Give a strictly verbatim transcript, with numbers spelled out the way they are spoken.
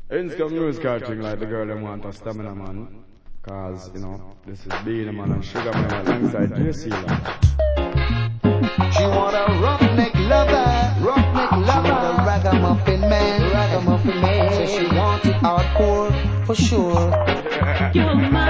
Instant musical thing like the girl them want a stamina man. Cause, you know, this is Beanie Man and Sugar Man alongside J C. She want a roughneck lover, roughneck lover. She want a ragamuffin man, ragamuffin man. So she want it hardcore for sure. You're my